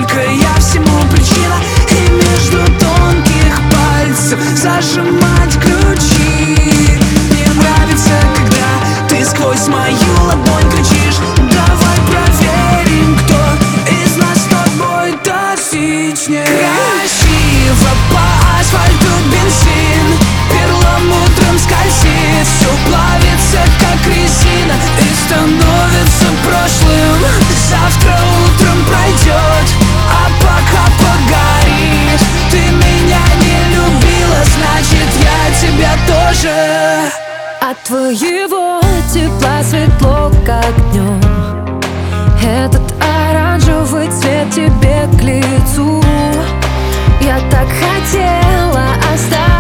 только я всему причина. И между тонких пальцев зажимать ключи. Мне нравится, когда ты сквозь мою ладонь кричишь: давай проверим, кто из нас с тобой токсичнее. Красиво по асфальту бензин перламутром скользит, все плавится, как резина, и становится прошлым. Завтра утром пройдет, а пока погорит. Ты меня не любила, значит я тебя тоже. От твоего тепла светло, как днем. Этот оранжевый цвет тебе к лицу. Я так хотела остаться